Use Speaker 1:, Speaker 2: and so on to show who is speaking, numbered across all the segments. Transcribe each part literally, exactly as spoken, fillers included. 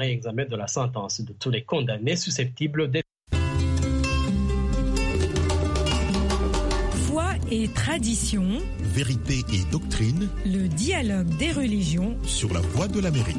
Speaker 1: réexamen de la sentence de tous les condamnés susceptibles d'être...
Speaker 2: Foi et tradition,
Speaker 3: vérité et doctrine,
Speaker 2: le dialogue des religions
Speaker 3: sur la Voix de l'Amérique.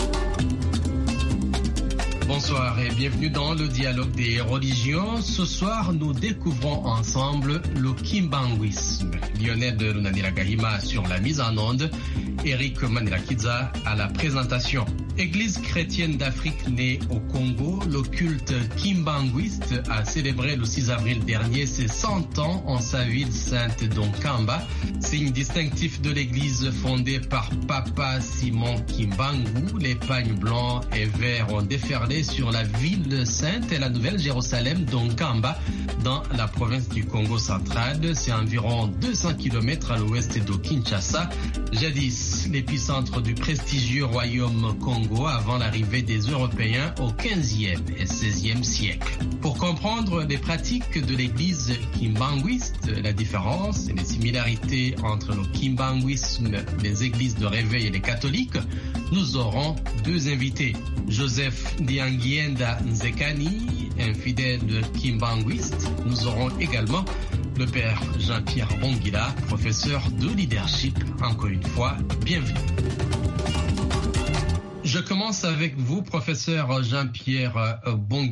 Speaker 4: Bonsoir et bienvenue dans le dialogue des religions. Ce soir, nous découvrons ensemble le kimbanguisme. Lionel de Lunanira Kahima sur la mise en onde, Eric Manirakiza à la présentation. Église chrétienne d'Afrique née au Congo, le culte kimbanguiste a célébré le six avril dernier ses cent ans en sa ville sainte d'Onkamba. Signe distinctif de l'église fondée par Papa Simon Kimbangu, les pagnes blancs et verts ont déferlé sur la ville sainte et la Nouvelle-Jérusalem d'Onkamba dans la province du Congo central. C'est environ deux cents kilomètres à l'ouest de Kinshasa, jadis l'épicentre du prestigieux royaume Congo avant l'arrivée des Européens au quinzième et seizième siècle. Pour comprendre les pratiques de l'église kimbanguiste, la différence et les similarités entre le kimbanguisme, les églises de réveil et les catholiques, nous aurons deux invités. Joseph Dianguienda Nzekani, un fidèle kimbanguiste. Nous aurons également le père Jean-Pierre Bongila, professeur de leadership. Encore une fois, bienvenue. Je commence avec vous, professeur Jean-Pierre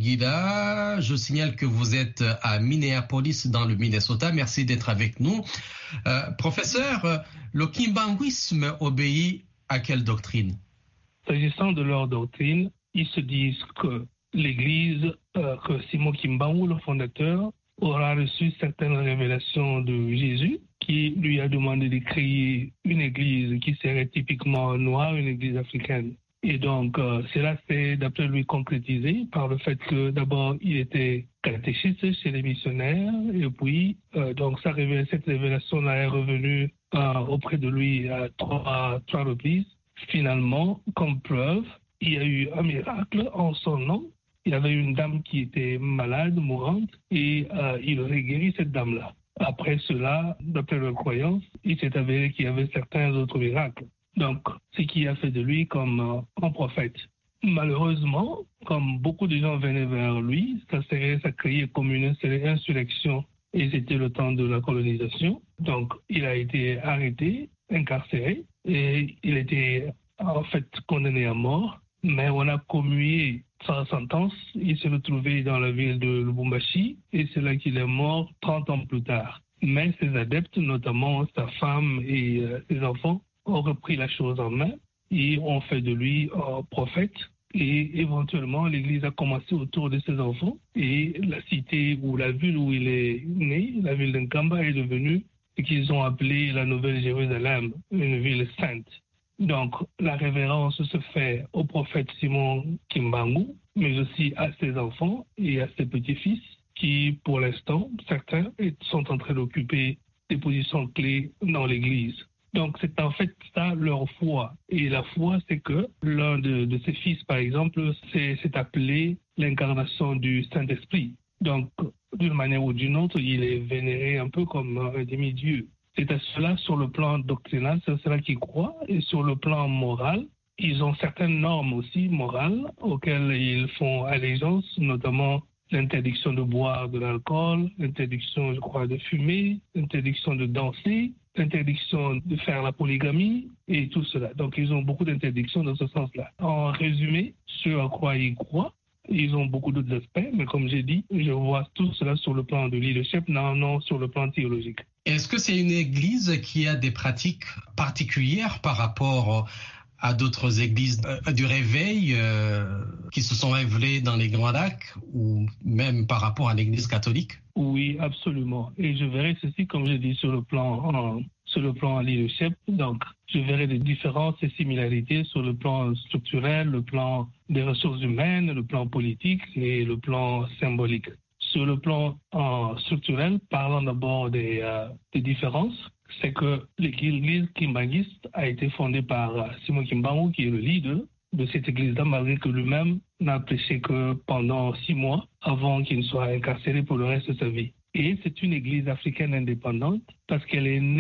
Speaker 4: Bongila. Je signale que vous êtes à Minneapolis, dans le Minnesota. Merci d'être avec nous. Euh, professeur, le kimbanguisme obéit à quelle doctrine?
Speaker 5: S'agissant de leur doctrine, ils se disent que l'Église, euh, que Simon Kimbangu, le fondateur, aura reçu certaines révélations de Jésus, qui lui a demandé de créer une église qui serait typiquement noire, une église africaine. Et donc, euh, cela s'est, d'après lui, concrétisé par le fait que, d'abord, il était catéchiste chez les missionnaires, et puis, euh, donc, ça révèle, cette révélation-là est revenue euh, auprès de lui à trois, à trois reprises. Finalement, comme preuve, il y a eu un miracle en son nom. Il y avait une dame qui était malade, mourante, et euh, il aurait guéri cette dame-là. Après cela, d'après leur croyance, il s'est avéré qu'il y avait certains autres miracles. Donc, ce qui a fait de lui comme euh, un prophète. Malheureusement, comme beaucoup de gens venaient vers lui, ça serait, ça créait comme une insurrection, et c'était le temps de la colonisation. Donc, il a été arrêté, incarcéré, et il était en fait condamné à mort. Mais on a commué sa sentence. Il s'est retrouvé dans la ville de Lubumbashi, et c'est là qu'il est mort trente ans plus tard. Mais ses adeptes, notamment sa femme et euh, ses enfants, ont repris la chose en main et ont fait de lui un prophète. Et éventuellement, l'Église a commencé autour de ses enfants, et la cité ou la ville où il est né, la ville d'Nkamba, est devenue ce qu'ils ont appelé la Nouvelle-Jérusalem, une ville sainte. Donc, la révérence se fait au prophète Simon Kimbangu, mais aussi à ses enfants et à ses petits-fils, qui, pour l'instant, certains sont en train d'occuper des positions clés dans l'Église. Donc, c'est en fait ça leur foi. Et la foi, c'est que l'un de, de ses fils, par exemple, s'est appelé l'incarnation du Saint-Esprit. Donc, d'une manière ou d'une autre, il est vénéré un peu comme un demi-dieu. C'est à cela, sur le plan doctrinal, c'est à cela qu'ils croient. Et sur le plan moral, ils ont certaines normes aussi morales auxquelles ils font allégeance, notamment l'interdiction de boire de l'alcool, l'interdiction, je crois, de fumer, l'interdiction de danser, l'interdiction de faire la polygamie et tout cela. Donc, ils ont beaucoup d'interdictions dans ce sens-là. En résumé, ce à quoi ils croient, ils ont beaucoup d'autres aspects, mais comme j'ai dit, je vois tout cela sur le plan de leadership, non, non sur le plan théologique.
Speaker 4: Est-ce que c'est une église qui a des pratiques particulières par rapport à d'autres églises euh, du réveil euh, qui se sont révélées dans les Grands Lacs ou même par rapport à l'église catholique?
Speaker 5: Oui, absolument. Et je verrai ceci, comme je dis, sur le plan, euh, sur le plan leadership. Donc, je verrai des différences et similarités sur le plan structurel, le plan des ressources humaines, le plan politique et le plan symbolique. Sur le plan euh, structurel, parlant d'abord des, euh, des différences, c'est que l'église kimbanguiste a été fondée par euh, Simon Kimbangu, qui est le leader de cette église-là, malgré que lui-même n'a prêché que pendant six mois avant qu'il ne soit incarcéré pour le reste de sa vie. Et c'est une église africaine indépendante parce qu'elle est née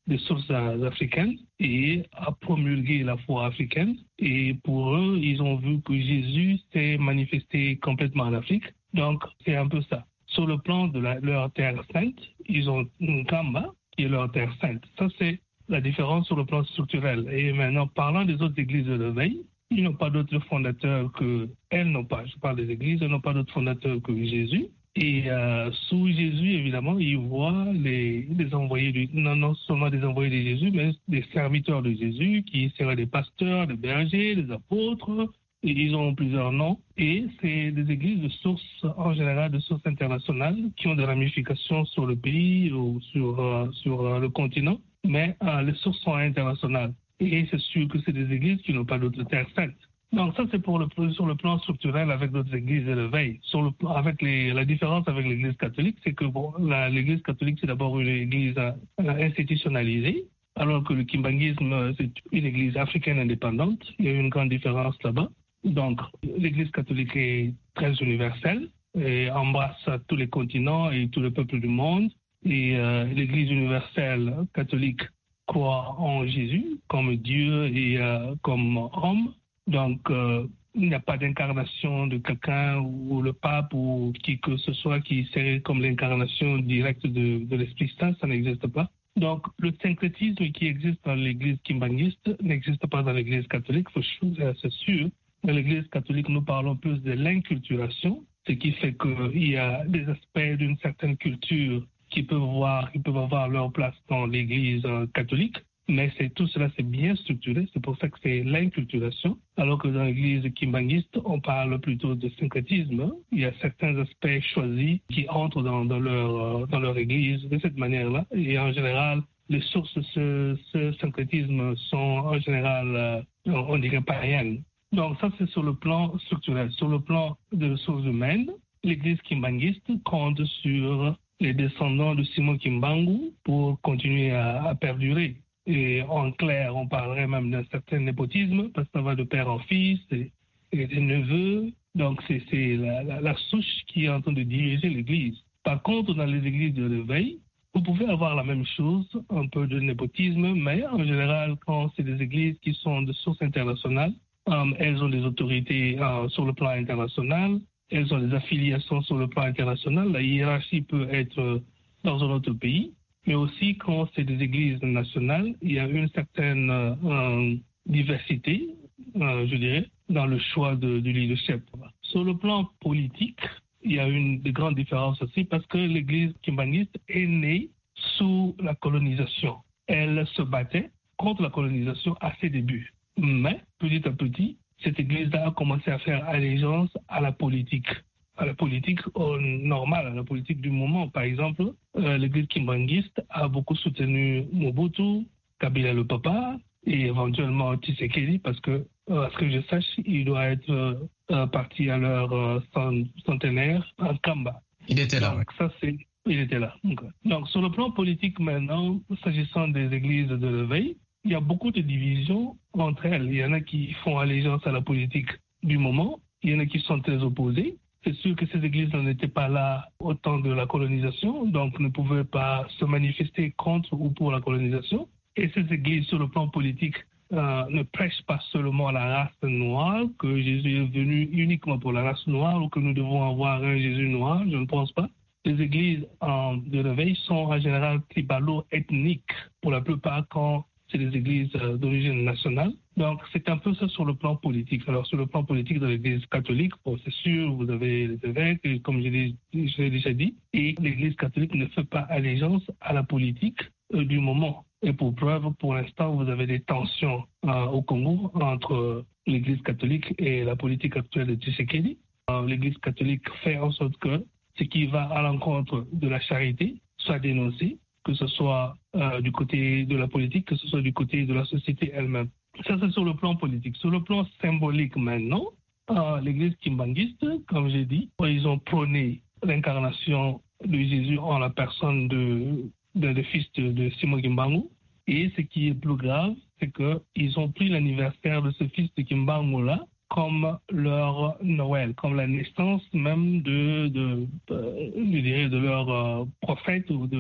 Speaker 5: des sources africaines et a promulgué la foi africaine. Et pour eux, ils ont vu que Jésus s'est manifesté complètement en Afrique. Donc, c'est un peu ça. Sur le plan de la, leur terre sainte, ils ont Nkamba, qui est leur terre sainte. Ça, c'est la différence sur le plan structurel. Et maintenant, parlant des autres églises de l'éveil, ils n'ont pas d'autres fondateurs que... Elles n'ont pas, je parle des églises, elles n'ont pas d'autres fondateurs que Jésus. Et euh, sous Jésus, évidemment, ils voient les, les envoyés, du, non, non seulement des envoyés de Jésus, mais des serviteurs de Jésus, qui seraient des pasteurs, des bergers, des apôtres. Et ils ont plusieurs noms. Et c'est des églises de sources, en général, de sources internationales, qui ont des ramifications sur le pays ou sur, euh, sur euh, le continent. Mais euh, les sources sont internationales. Et c'est sûr que c'est des églises qui n'ont pas d'autres terres saintes. Donc ça, c'est pour le, sur le plan structurel avec d'autres églises de l'éveil. Sur le, avec les, la différence avec l'église catholique, c'est que bon, la, l'église catholique, c'est d'abord une église euh, institutionnalisée, alors que le kimbanguisme, c'est une église africaine indépendante. Il y a une grande différence là-bas. Donc, l'église catholique est très universelle et embrasse tous les continents et tous les peuples du monde. Et euh, l'église universelle catholique croit en Jésus comme Dieu et euh, comme homme. Donc, euh, il n'y a pas d'incarnation de quelqu'un ou le pape ou qui que ce soit qui serait comme l'incarnation directe de, de l'Esprit Saint, ça n'existe pas. Donc, le syncrétisme qui existe dans l'église kimbanguiste n'existe pas dans l'église catholique, c'est sûr. Dans l'église catholique, nous parlons plus de l'inculturation, ce qui fait qu'il y a des aspects d'une certaine culture qui peuvent, voir, qui peuvent avoir leur place dans l'église catholique. Mais c'est, tout cela, c'est bien structuré. C'est pour ça que c'est l'inculturation. Alors que dans l'église kimbanguiste, on parle plutôt de syncrétisme. Il y a certains aspects choisis qui entrent dans, dans, leur, dans leur église de cette manière-là. Et en général, les sources de ce, ce syncrétisme sont en général, on dirait, païennes. Donc ça, c'est sur le plan structurel. Sur le plan des ressources humaines, l'église kimbanguiste compte sur les descendants de Simon Kimbangu pour continuer à, à perdurer. Et en clair, on parlerait même d'un certain népotisme, parce que ça va de père en fils et, et des neveux. Donc, c'est, c'est la, la, la souche qui est en train de diriger l'Église. Par contre, dans les églises de l'éveil, vous pouvez avoir la même chose, un peu de népotisme, mais en général, quand c'est des églises qui sont de source internationale, euh, elles ont des autorités euh, sur le plan international, elles ont des affiliations sur le plan international. La hiérarchie peut être dans un autre pays. Mais aussi, quand c'est des églises nationales, il y a une certaine euh, diversité, euh, je dirais, dans le choix de, du leadership. Sur le plan politique, il y a une de grandes différences aussi parce que l'église kimbanguiste est née sous la colonisation. Elle se battait contre la colonisation à ses débuts. Mais, petit à petit, cette église-là a commencé à faire allégeance à la politique. à la politique euh, normale, à la politique du moment. Par exemple, euh, l'église kimbanguiste a beaucoup soutenu Mobutu, Kabila le papa, et éventuellement Tshisekedi, parce que, euh, à ce que je sache, il doit être euh, parti à leur euh, centenaire en Kamba.
Speaker 4: Il était là,
Speaker 5: Donc,
Speaker 4: oui.
Speaker 5: Ça, c'est, il était là. Okay. Donc, sur le plan politique maintenant, s'agissant des églises de l'éveil, il y a beaucoup de divisions entre elles. Il y en a qui font allégeance à la politique du moment, il y en a qui sont très opposés. C'est sûr que ces églises n'étaient pas là au temps de la colonisation, donc ne pouvaient pas se manifester contre ou pour la colonisation. Et ces églises, sur le plan politique, euh, ne prêchent pas seulement la race noire, que Jésus est venu uniquement pour la race noire ou que nous devons avoir un Jésus noir, je ne pense pas. Les églises euh, de l'éveil sont en général tribalo-ethniques, pour la plupart quand c'est des églises euh, d'origine nationale. Donc, c'est un peu ça sur le plan politique. Alors, sur le plan politique de l'église catholique, bon, c'est sûr, vous avez les évêques, comme je l'ai, je l'ai déjà dit, et l'église catholique ne fait pas allégeance à la politique euh, du moment. Et pour preuve, pour l'instant, vous avez des tensions euh, au Congo entre euh, l'église catholique et la politique actuelle de Tshisekedi. Euh, l'église catholique fait en sorte que ce qui va à l'encontre de la charité soit dénoncé, que ce soit euh, du côté de la politique, que ce soit du côté de la société elle-même. Ça, c'est sur le plan politique. Sur le plan symbolique maintenant, euh, l'église kimbanguiste, comme j'ai dit, ils ont prôné l'incarnation de Jésus en la personne de, de, de fils de, de Simon Kimbangu. Et ce qui est plus grave, c'est qu'ils ont pris l'anniversaire de ce fils de Kimbangu-là comme leur Noël, comme la naissance même de, de, euh, je dirais de leur euh, prophète ou de,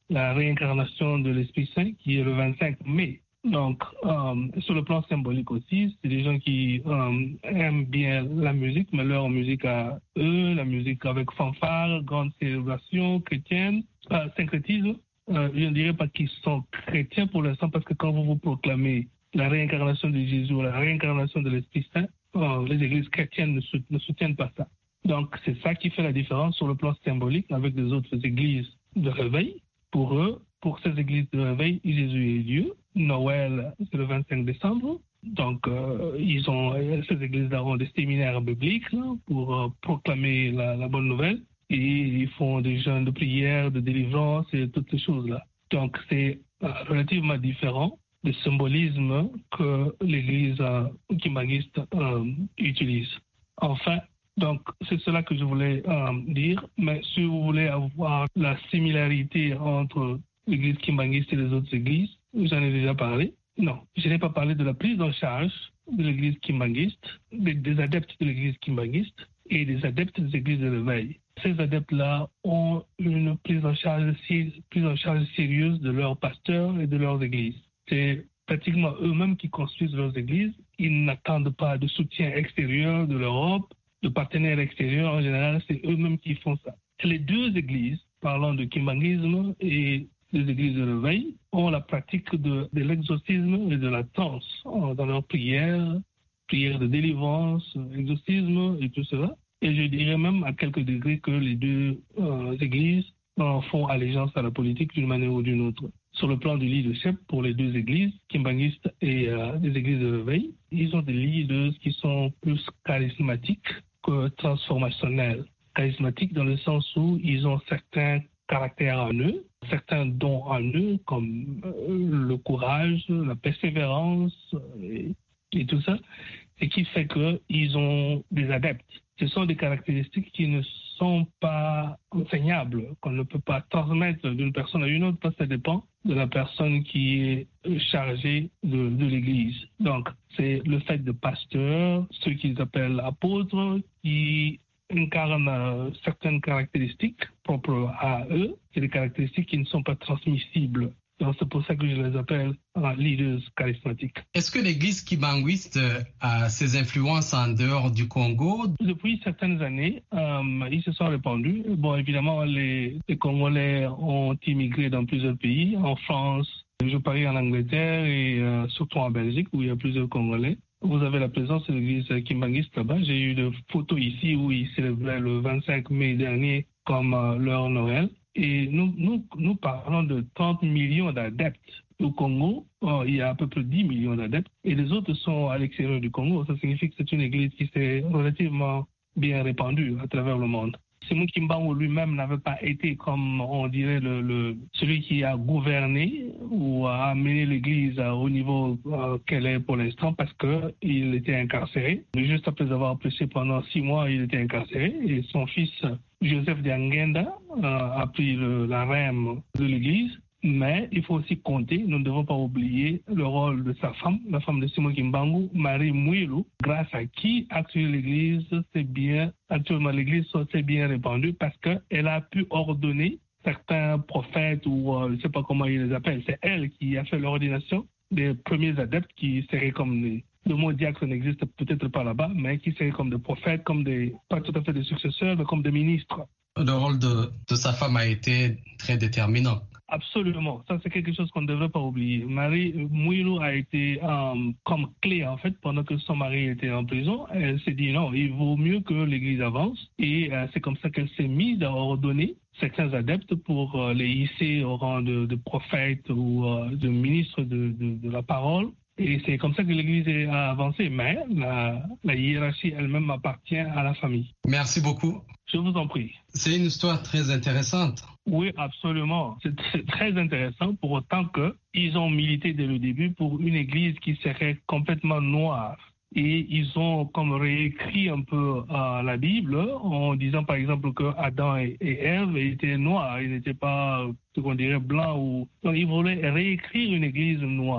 Speaker 5: la réincarnation de l'Esprit Saint qui est le vingt-cinq mai. Donc, euh, sur le plan symbolique aussi, c'est des gens qui euh, aiment bien la musique, mais leur musique à eux, la musique avec fanfare, grande célébration chrétienne, euh, syncrétisme. Euh, je ne dirais pas qu'ils sont chrétiens pour l'instant, parce que quand vous vous proclamez la réincarnation de Jésus, la réincarnation de l'Esprit Saint, euh, les églises chrétiennes ne, sou- ne soutiennent pas ça. Donc, c'est ça qui fait la différence sur le plan symbolique avec les autres églises de réveil. Pour eux, pour ces églises de réveil, Jésus est Dieu. Noël, c'est le vingt-cinq décembre. Donc, euh, ils ont, ces églises-là ont des séminaires bibliques là, pour euh, proclamer la, la bonne nouvelle. Et ils font des jeûnes de prière, de délivrance et toutes ces choses-là. Donc, c'est euh, relativement différent du symbolisme que l'église euh, kimbanguiste euh, utilise. Enfin, donc, c'est cela que je voulais euh, dire. Mais si vous voulez avoir la similarité entre l'église kimbanguiste et les autres églises, j'en ai déjà parlé. Non, je n'ai pas parlé de la prise en charge de l'église kimbanguiste, des, des adeptes de l'église kimbanguiste et des adeptes des églises de réveil. Ces adeptes-là ont une prise en charge, prise en charge sérieuse de leurs pasteurs et de leurs églises. C'est pratiquement eux-mêmes qui construisent leurs églises. Ils n'attendent pas de soutien extérieur de l'Europe, de partenaires extérieurs. En général, c'est eux-mêmes qui font ça. Les deux églises, parlant de kimbanguisme et des églises de réveil, ont la pratique de, de l'exorcisme et de la transe dans leurs prières, prières de délivrance, exorcisme et tout cela. Et je dirais même à quelques degrés que les deux euh, églises en font allégeance à la politique d'une manière ou d'une autre. Sur le plan du leadership, pour les deux églises, kimbanguistes et euh, les églises de réveil, ils ont des leaders qui sont plus charismatiques que transformationnels. Charismatiques dans le sens où ils ont certains caractères en eux, certains dons en eux, comme euh, le courage, la persévérance et, et tout ça, et qui fait qu'ils ont des adeptes. Ce sont des caractéristiques qui ne sont pas enseignables, qu'on ne peut pas transmettre d'une personne à une autre, parce que ça dépend de la personne qui est chargée de, de l'Église. Donc, c'est le fait de pasteurs, ceux qu'ils appellent apôtres, qui incarnent certaines caractéristiques propres à eux, et des caractéristiques qui ne sont pas transmissibles. Donc, c'est pour ça que je les appelle euh, leaders charismatiques.
Speaker 4: Est-ce que l'église kimbanguiste a ses influences en dehors du Congo?
Speaker 5: Depuis certaines années, euh, ils se sont répandus. Bon, évidemment, les, les Congolais ont immigré dans plusieurs pays, en France, je parie en Angleterre et euh, surtout en Belgique, où il y a plusieurs Congolais. Vous avez la présence de l'église kimbanguiste là-bas. J'ai eu des photos ici où ils célébraient le vingt-cinq mai dernier comme euh, leur Noël. Et nous, nous, nous parlons de trente millions d'adeptes. Au Congo, oh, il y a à peu près dix millions d'adeptes. Et les autres sont à l'extérieur du Congo. Ça signifie que c'est une église qui s'est relativement bien répandue à travers le monde. Simon Kimbangu lui-même n'avait pas été, comme on dirait, le, le, celui qui a gouverné ou a amené l'église au niveau euh, qu'elle est pour l'instant, parce qu'il était incarcéré. Juste après avoir prêché pendant six mois, il était incarcéré. Et son fils, Joseph Diangenda, euh, a pris le, la rème de l'église. Mais il faut aussi compter, nous ne devons pas oublier le rôle de sa femme, la femme de Simon Kimbangu, Marie Mouilou, grâce à qui actuellement l'église s'est bien, actuellement l'église s'est bien répandue, parce qu'elle a pu ordonner certains prophètes ou euh, je ne sais pas comment ils les appellent. C'est elle qui a fait l'ordination des premiers adeptes qui seraient comme des, le mot diacre n'existe peut-être pas là-bas, mais qui seraient comme des prophètes, comme des, pas tout à fait des successeurs, mais comme des ministres.
Speaker 4: Le rôle de, de sa femme a été très déterminant.
Speaker 5: Absolument, ça c'est quelque chose qu'on ne devrait pas oublier. Marie Mouilou a été euh, comme clé en fait pendant que son mari était en prison. Elle s'est dit non, il vaut mieux que l'Église avance et euh, c'est comme ça qu'elle s'est mise à ordonner certains adeptes pour euh, les hisser au rang de, de prophètes ou euh, de ministres de, de, de la parole. Et c'est comme ça que l'Église a avancé, mais la, la hiérarchie elle-même appartient à la famille.
Speaker 4: Merci beaucoup.
Speaker 5: Je vous en prie.
Speaker 4: C'est une histoire très intéressante.
Speaker 5: Oui, absolument. C'est très intéressant pour autant qu'ils ont milité dès le début pour une église qui serait complètement noire. Et ils ont comme réécrit un peu euh, la Bible en disant par exemple que Adam et, et Ève étaient noirs, ils n'étaient pas ce qu'on dirait blancs. Ou... Donc ils voulaient réécrire une église noire.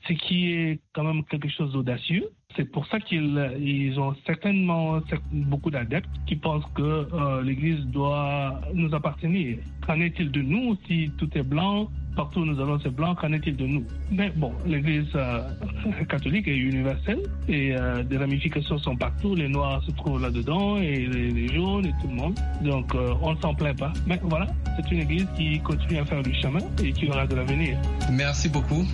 Speaker 5: ce qui est quand même quelque chose d'audacieux. C'est pour ça qu'ils ils ont certainement beaucoup d'adeptes qui pensent que euh, l'Église doit nous appartenir. Qu'en est-il de nous si tout est blanc? Partout où nous allons, c'est blanc. Qu'en est-il de nous? Mais bon, l'Église euh, catholique est universelle et euh, des ramifications sont partout. Les Noirs se trouvent là-dedans et les, les jaunes et tout le monde. Donc, euh, on ne s'en plaint pas. Mais voilà, c'est une Église qui continue à faire du chemin et qui aura de l'avenir.
Speaker 4: Merci beaucoup.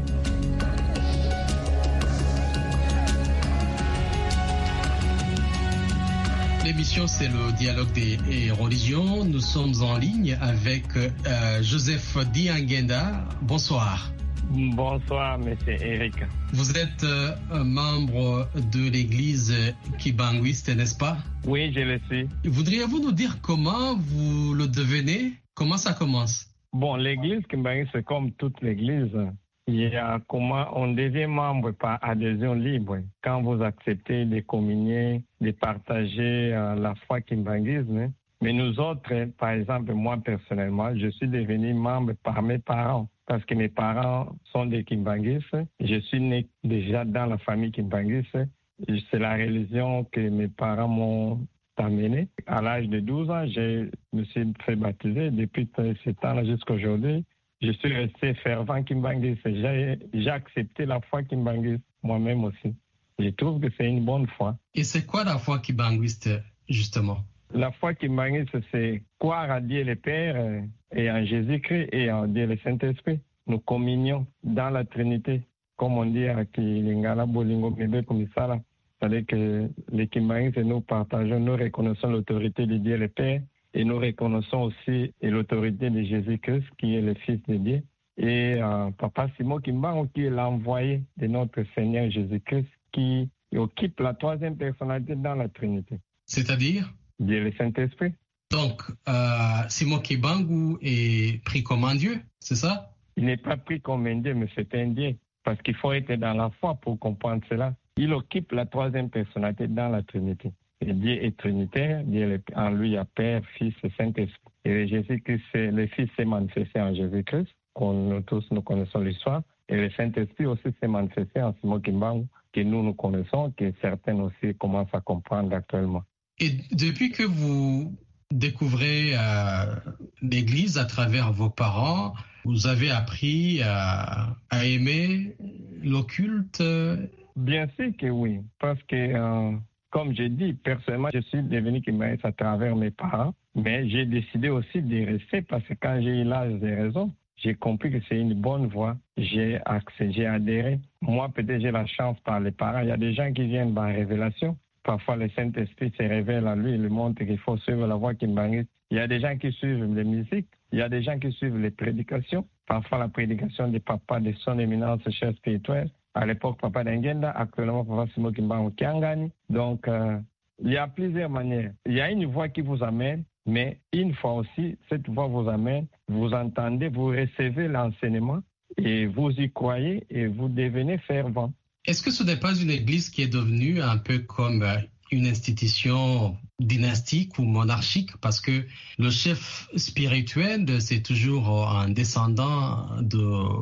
Speaker 4: L'émission, c'est le dialogue des religions. Nous sommes en ligne avec euh, Joseph Diangenda. Bonsoir.
Speaker 6: Bonsoir, monsieur Eric.
Speaker 4: Vous êtes euh, un membre de l'église kibanguiste, n'est-ce pas?
Speaker 6: Oui, je le suis.
Speaker 4: Voudriez-vous nous dire comment vous le devenez? Comment ça commence?
Speaker 6: Bon, l'église kibanguiste, c'est comme toute l'église. Il y a comment on devient membre par adhésion libre. Quand vous acceptez de communier, de partager euh, la foi kimbanguisme. Mais nous autres, par exemple, moi personnellement, je suis devenu membre par mes parents. Parce que mes parents sont des kimbanguistes. Je suis né déjà dans la famille kimbanguiste. C'est la religion que mes parents m'ont amené. À l'âge de douze ans, je me suis fait baptiser. Depuis ce temps-là jusqu'à aujourd'hui, je suis resté fervent kimbanguiste. J'ai, j'ai accepté la foi kimbanguiste moi-même aussi. Je trouve que c'est une bonne foi.
Speaker 4: Et c'est quoi la foi kimbanguiste, justement?
Speaker 6: La foi kimbanguiste, c'est croire à Dieu le Père et en Jésus-Christ et en Dieu le Saint-Esprit. Nous communions dans la Trinité, comme on dit à Kilingala, Bolingo, Mebe, Komisala. C'est-à-dire que les kimbanguistes, nous partageons, nous reconnaissons l'autorité de Dieu le Père. Et nous reconnaissons aussi l'autorité de Jésus-Christ, qui est le Fils de Dieu. Et euh, Papa Simon Kimbangu, qui est l'envoyé de notre Seigneur Jésus-Christ, qui occupe la troisième personnalité dans la Trinité.
Speaker 4: C'est-à-dire?
Speaker 6: Dieu le Saint-Esprit.
Speaker 4: Donc, euh, Simon Kimbangu est pris comme un Dieu, c'est ça?
Speaker 6: Il n'est pas pris comme un Dieu, mais c'est un Dieu. Parce qu'il faut être dans la foi pour comprendre cela. Il occupe la troisième personnalité dans la Trinité. Et Dieu est trinitaire, Dieu en lui il y a Père, Fils et Saint-Esprit. Et Jésus-Christ, le Fils s'est manifesté en Jésus-Christ, nous tous nous connaissons l'histoire. Et le Saint-Esprit aussi s'est manifesté en Simon Kimbangu, que nous nous connaissons, que certains aussi commencent à comprendre actuellement.
Speaker 4: Et depuis que vous découvrez euh, l'Église à travers vos parents, vous avez appris à, à aimer l'occulte?
Speaker 6: Bien sûr que oui, parce que... Euh, Comme j'ai dit, personnellement, je suis devenu kimbanguiste à travers mes parents, mais j'ai décidé aussi de rester parce que quand j'ai eu l'âge des raisons, j'ai compris que c'est une bonne voie. J'ai accès, j'ai adhéré. Moi, peut-être j'ai la chance par les parents. Il y a des gens qui viennent par révélation. Parfois, le Saint-Esprit se révèle à lui, il lui montre qu'il faut suivre la voie kimbanguiste. Il y a des gens qui suivent les musiques. Il y a des gens qui suivent les prédications. Parfois, la prédication des papas de son éminence chef spirituel. À l'époque, Papa Diangenda, actuellement, Papa Simon Kimbangu Kiangani. Donc, euh, il y a plusieurs manières. Il y a une voie qui vous amène, mais une fois aussi, cette voie vous amène, vous entendez, vous recevez l'enseignement et vous y croyez et vous devenez fervent.
Speaker 4: Est-ce que ce n'est pas une église qui est devenue un peu comme une institution dynastique ou monarchique? Parce que le chef spirituel, c'est toujours un descendant de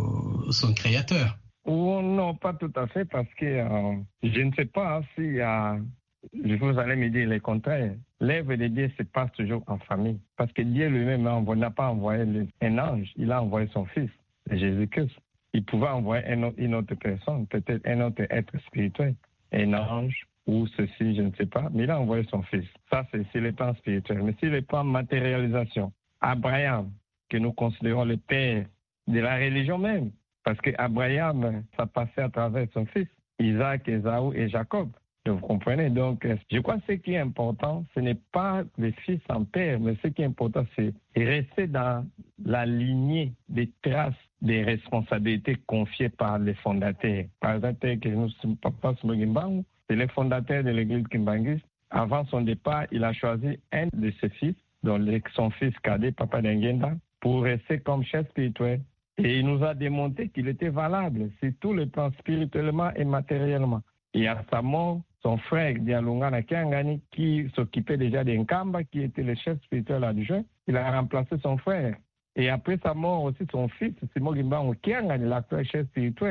Speaker 4: son créateur.
Speaker 6: Oh, non, pas tout à fait, parce que euh, je ne sais pas si euh, vous allez me dire le contraire. L'œuvre de Dieu se passe toujours en famille. Parce que Dieu lui-même n'a pas envoyé un ange, il a envoyé son Fils, Jésus-Christ. Il pouvait envoyer un autre, une autre personne, peut-être un autre être spirituel, un ange ou ceci, je ne sais pas, mais il a envoyé son Fils. Ça, c'est sur le plan spirituel. Mais sur le plan matérialisation, Abraham, que nous considérons le père de la religion même, parce qu'Abraham, ça passait à travers son fils, Isaac, Ésaü et Jacob. Vous comprenez? Donc, je crois que ce qui est important, ce n'est pas le fils en père, mais ce qui est important, c'est rester dans la lignée des traces des responsabilités confiées par les fondateurs. Par exemple, que nous sommes Papa Simon Kimbangu, c'est le fondateur de l'église kimbanguiste. Avant son départ, il a choisi un de ses fils, donc son fils cadet, Papa Diangenda, pour rester comme chef spirituel. Et il nous a démontré qu'il était valable sur tous les plans, spirituellement et matériellement. Et à sa mort, son frère Dialungana Kiangani, qui s'occupait déjà d'Nkamba, qui était le chef spirituel adjoint, il a remplacé son frère. Et après sa mort aussi, son fils, Simon Kimbangu Kiangani, l'actuel chef spirituel,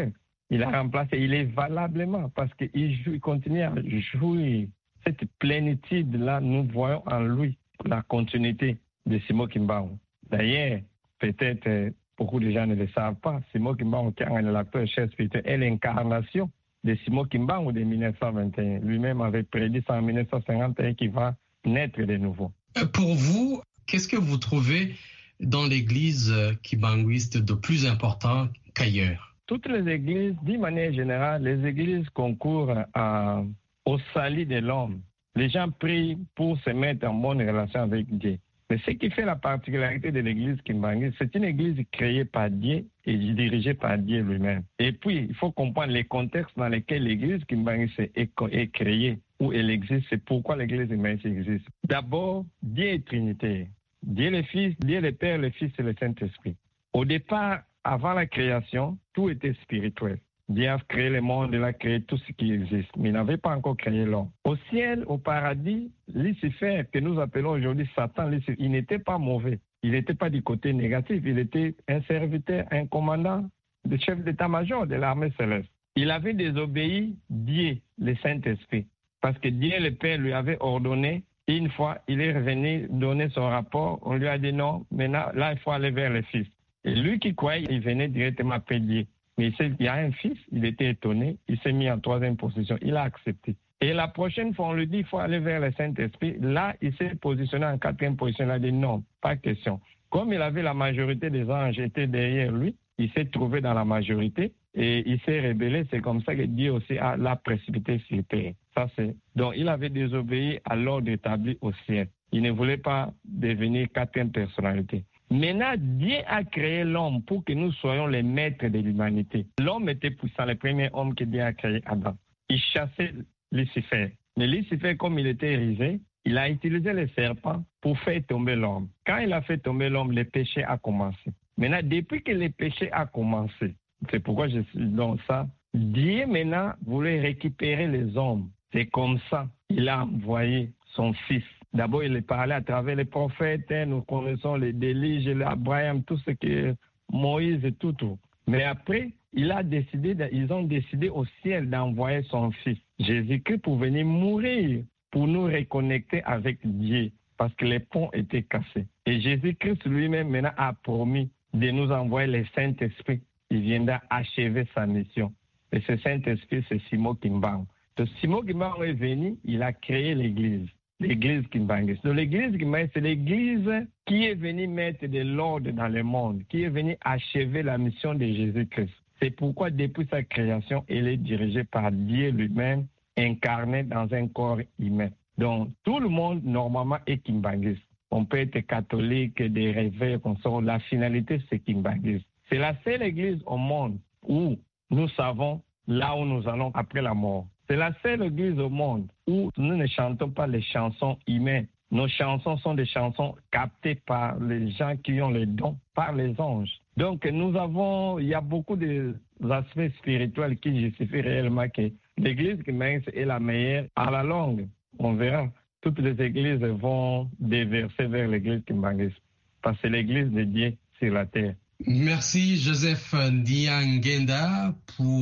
Speaker 6: il a remplacé, il est valablement parce qu'il joue, il continue à jouer. Cette plénitude-là, nous voyons en lui la continuité de Simon Kimbangu. D'ailleurs, peut-être euh, beaucoup de gens ne le savent pas, Simon Kimbangu, qui est l'acteur chef spirituel, est l'incarnation de Simon Kimbangu de mille neuf cent vingt et un. Lui-même avait prédit ça en mille neuf cent cinquante et un qu'il va naître de nouveau.
Speaker 4: Pour vous, qu'est-ce que vous trouvez dans l'église kimbanguiste de plus important qu'ailleurs?
Speaker 6: Toutes les églises, d'une manière générale, les églises concourent à, au salut de l'homme. Les gens prient pour se mettre en bonne relation avec Dieu. Mais ce qui fait la particularité de l'église kimbanguiste, c'est une église créée par Dieu et dirigée par Dieu lui-même. Et puis, il faut comprendre les contextes dans lesquels l'église kimbanguiste est, est créée, où elle existe, c'est pourquoi l'église kimbanguiste existe. D'abord, Dieu est Trinité. Dieu le Fils, Dieu le Père, le Fils et le Saint-Esprit. Au départ, avant la création, tout était spirituel. Dieu a créé le monde, il a créé tout ce qui existe, mais il n'avait pas encore créé l'homme. Au ciel, au paradis, Lucifer, que nous appelons aujourd'hui Satan, Lucifer, il n'était pas mauvais. Il n'était pas du côté négatif. Il était un serviteur, un commandant, le chef d'état-major de l'armée céleste. Il avait désobéi Dieu, le Saint-Esprit, parce que Dieu, le Père, lui avait ordonné. Une fois, il est revenu donner son rapport. On lui a dit non, maintenant, là, il faut aller vers le Fils. Et lui qui croyait, il venait directement après Dieu. Mais il sait qu'il y a un fils, il était étonné, il s'est mis en troisième position, il a accepté. Et la prochaine fois, on lui dit qu'il faut aller vers le Saint-Esprit. Là, il s'est positionné en quatrième position, il a dit non, pas question. Comme il avait la majorité des anges étaient derrière lui, il s'est trouvé dans la majorité et il s'est rébellé. C'est comme ça que Dieu aussi a l'a précipité sur terre. Ça, c'est... Donc, il avait désobéi à l'ordre établi au ciel. Il ne voulait pas devenir quatrième personnalité. Maintenant, Dieu a créé l'homme pour que nous soyons les maîtres de l'humanité. L'homme était puissant, le premier homme que Dieu a créé, Adam. Il chassait Lucifer. Mais Lucifer, comme il était risé, il a utilisé le serpent pour faire tomber l'homme. Quand il a fait tomber l'homme, le péché a commencé. Maintenant, depuis que le péché a commencé, c'est pourquoi je suis dans ça, Dieu maintenant voulait récupérer les hommes. C'est comme ça qu'il a envoyé son fils. D'abord, il est parlé à travers les prophètes. Hein, nous connaissons les Élie, Abraham, tout ce que Moïse et tout, tout. Mais après, il a décidé, ils ont décidé au ciel d'envoyer son fils, Jésus-Christ, pour venir mourir, pour nous reconnecter avec Dieu, parce que les ponts étaient cassés. Et Jésus-Christ lui-même maintenant a promis de nous envoyer le Saint-Esprit. Il viendra achever sa mission. Et ce Saint-Esprit, c'est Simon Kimbangu. Donc, Simon Kimbangu est venu, il a créé l'Église. L'église kimbanguiste. Donc, l'église kimbanguiste, c'est l'église qui est venue mettre de l'ordre dans le monde, qui est venue achever la mission de Jésus-Christ. C'est pourquoi, depuis sa création, elle est dirigée par Dieu lui-même, incarné dans un corps humain. Donc, tout le monde, normalement, est kimbanguiste. On peut être catholique, des réveils, comme ça. La finalité, c'est kimbanguiste. C'est la seule église au monde où nous savons là où nous allons après la mort. C'est la seule église au monde où nous ne chantons pas les chansons humaines. Nos chansons sont des chansons captées par les gens qui ont les dons, par les anges. Donc nous avons, il y a beaucoup d'aspects spirituels qui justifient réellement que l'église kimbanguiste est la meilleure. À la longue, on verra, toutes les églises vont déverser vers l'église kimbanguiste. Parce que c'est l'église de Dieu sur la terre.
Speaker 4: Merci Joseph Ndiangenda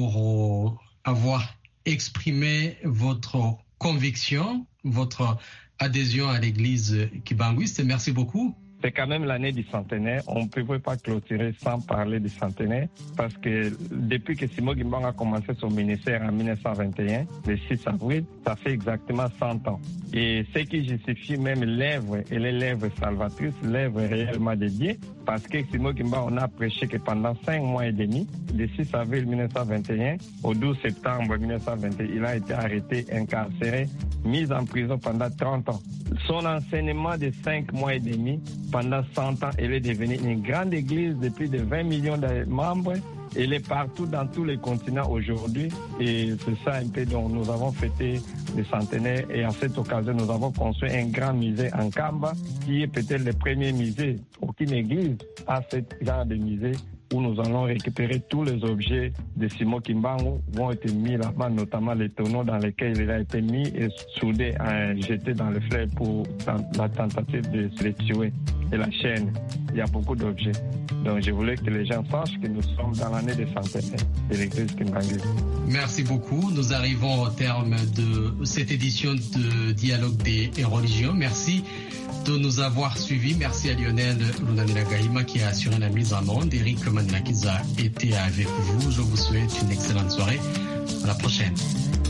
Speaker 4: pour avoir exprimé votre conviction, votre adhésion à l'église kimbanguiste. Merci beaucoup.
Speaker 6: C'est quand même l'année du centenaire. On ne pouvait pas clôturer sans parler du centenaire parce que depuis que Simon Kimbangu a commencé son ministère en mille neuf cent vingt et un, le six avril, ça fait exactement cent ans. Et ce qui justifie même l'œuvre, et l'œuvre salvatrice, l'œuvre réellement de Dieu, parce que Simon Kimbangu, on a prêché que pendant cinq mois et demi, du six avril mille neuf cent vingt et un au douze septembre mille neuf cent vingt et un, il a été arrêté, incarcéré, mis en prison pendant trente ans. Son enseignement de cinq mois et demi, pendant cent ans, elle est devenue une grande église de plus de vingt millions de membres. Elle est partout dans tous les continents aujourd'hui. Et c'est ça un peu dont nous avons fêté le centenaire. Et à cette occasion, nous avons construit un grand musée en Kamba, qui est peut-être le premier musée. Aucune église a ce genre de musée où nous allons récupérer tous les objets de Simon Kimbangu vont être mis là-bas, notamment les tonneaux dans lesquels il a été mis et soudé, jeté dans le fleuve pour la tentative de se les tuer. et la chaîne. Il y a beaucoup d'objets. Donc je voulais que les gens sachent que nous sommes dans l'année des centenaires de l'église Kimbanguiste.
Speaker 4: Merci beaucoup. Nous arrivons au terme de cette édition de Dialogue des religions. Merci de nous avoir suivis. Merci à Lionel Lunanira Gahima qui a assuré la mise en onde. Eric Manila qui a été avec vous. Je vous souhaite une excellente soirée. À la prochaine.